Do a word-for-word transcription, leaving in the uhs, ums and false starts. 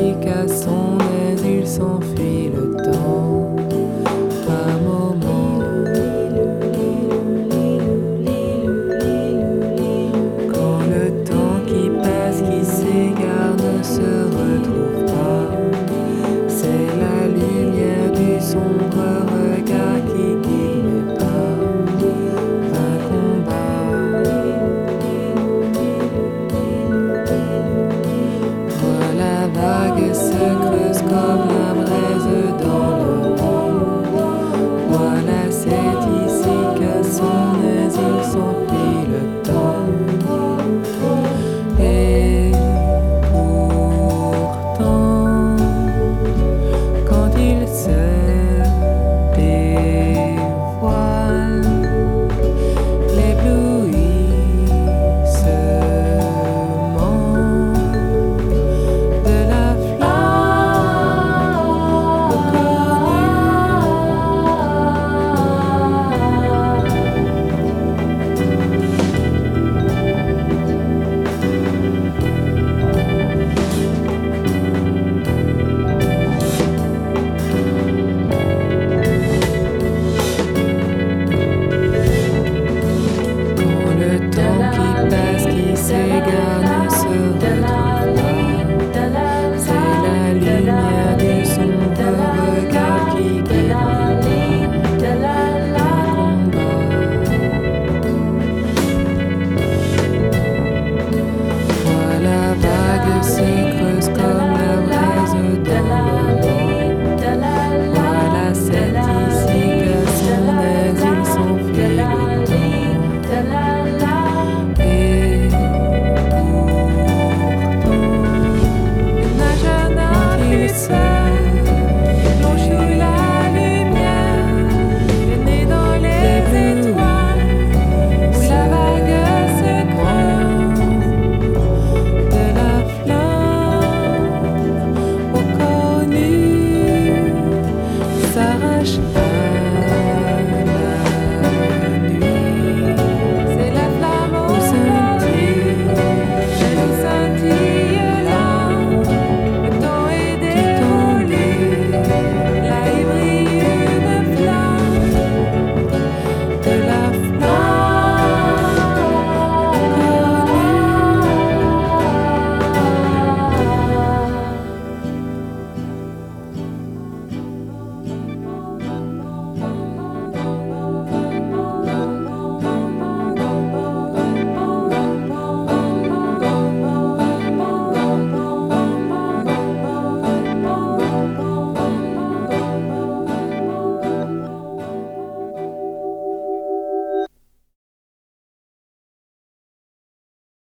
s'explique à son aise, il s'enfuit le temps par moments. Quand le temps qui passe, qui s'égare, ne se retrouve pas, c'est la lumière du sombre regard qui guide mes pas. Un combat. Vois la vague se creuse comme la braise dans le vent. Voilà, c'est ici qu'à son aise il s'enfuit le temps. Et pourtant, quand il se dévoile, l'éblouissement de la flamme quand le temps qui passe, qui s'égare, ne se retrouve pas, c'est la lumière